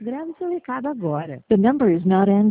Grave seu recado agora. The number is not answering.